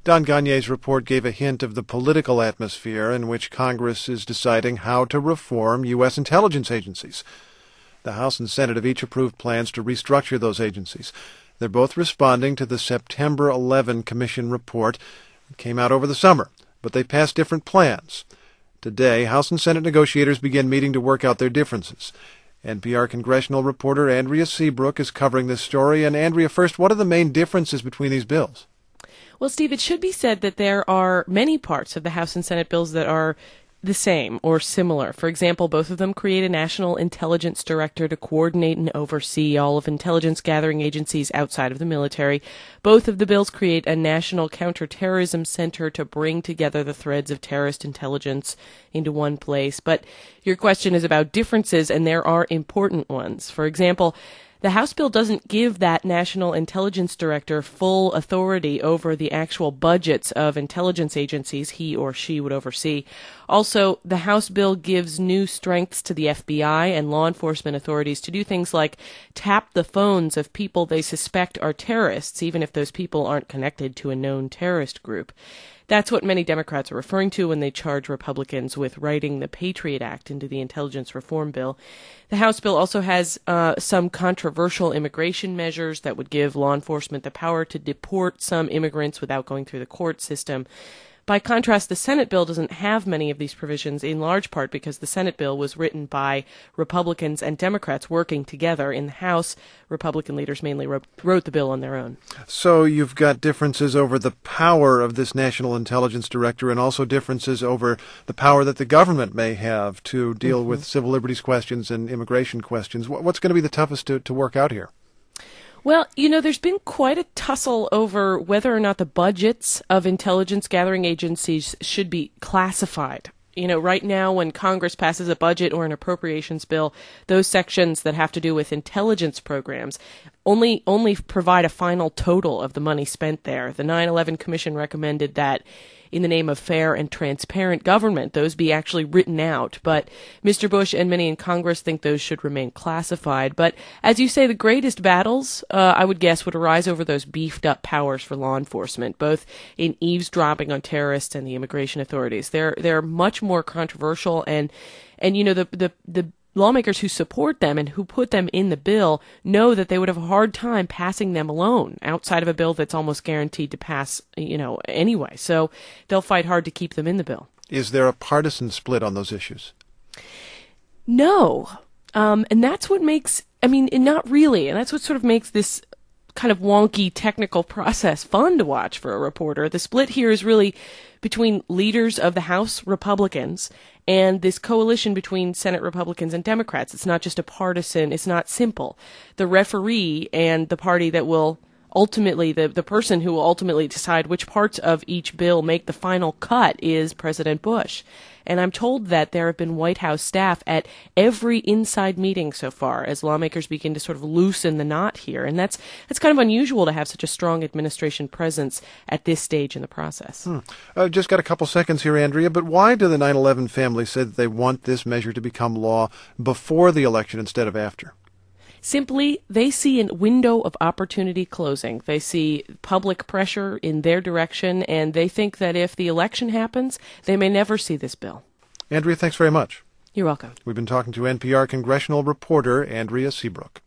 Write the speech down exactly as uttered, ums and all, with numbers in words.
Don Gagne's report gave a hint of the political atmosphere in which Congress is deciding how to reform U S intelligence agencies. The House and Senate have each approved plans to restructure those agencies. They're both responding to the September eleventh Commission report. It came out over the summer, but they passed different plans. Today, House and Senate negotiators begin meeting to work out their differences. N P R congressional reporter Andrea Seabrook is covering this story. And Andrea, first, what are the main differences between these bills? Well, Steve, it should be said that there are many parts of the House and Senate bills that are the same or similar. For example, both of them create a national intelligence director to coordinate and oversee all of intelligence gathering agencies outside of the military. Both of the bills create a national counterterrorism center to bring together the threads of terrorist intelligence into one place. But your question is about differences, and there are important ones. For example, the House bill doesn't give that national intelligence director full authority over the actual budgets of intelligence agencies he or she would oversee. Also, the House bill gives new strengths to the F B I and law enforcement authorities to do things like tap the phones of people they suspect are terrorists, even if those people aren't connected to a known terrorist group. That's what many Democrats are referring to when they charge Republicans with writing the Patriot Act into the intelligence reform bill. The House bill also has uh, some controversial immigration measures that would give law enforcement the power to deport some immigrants without going through the court system. By contrast, the Senate bill doesn't have many of these provisions, in large part because the Senate bill was written by Republicans and Democrats working together. In the House, Republican leaders mainly wrote, wrote the bill on their own. So you've got differences over the power of this National Intelligence Director and also differences over the power that the government may have to deal mm-hmm. with civil liberties questions and immigration questions. What's going to be the toughest to, to work out here? Well, you know, there's been quite a tussle over whether or not the budgets of intelligence gathering agencies should be classified. You know, right now when Congress passes a budget or an appropriations bill, those sections that have to do with intelligence programs only only provide a final total of the money spent there. The nine eleven Commission recommended that in the name of fair and transparent government, those be actually written out. But Mister Bush and many in Congress think those should remain classified. But as you say, the greatest battles, uh, I would guess, would arise over those beefed up powers for law enforcement, both in eavesdropping on terrorists and the immigration authorities. They're they're much more controversial, and and you know the the the lawmakers who support them and who put them in the bill know that they would have a hard time passing them alone outside of a bill that's almost guaranteed to pass, you know, anyway. So they'll fight hard to keep them in the bill. Is there a partisan split on those issues? No. Um, and that's what makes, I mean, not really. And that's what sort of makes this kind of wonky technical process fun to watch for a reporter. The split here is really between leaders of the House Republicans and this coalition between Senate Republicans and Democrats. It's not just a partisan, it's not simple. The referee and the party that will ultimately, the, the person who will ultimately decide which parts of each bill make the final cut is President Bush. And I'm told that there have been White House staff at every inside meeting so far as lawmakers begin to sort of loosen the knot here. And that's that's kind of unusual to have such a strong administration presence at this stage in the process. Hmm. Uh, just got a couple seconds here, Andrea, but why do the nine eleven family say that they want this measure to become law before the election instead of after? Simply, they see a window of opportunity closing. They see public pressure in their direction, and they think that if the election happens, they may never see this bill. Andrea, thanks very much. You're welcome. We've been talking to N P R congressional reporter Andrea Seabrook.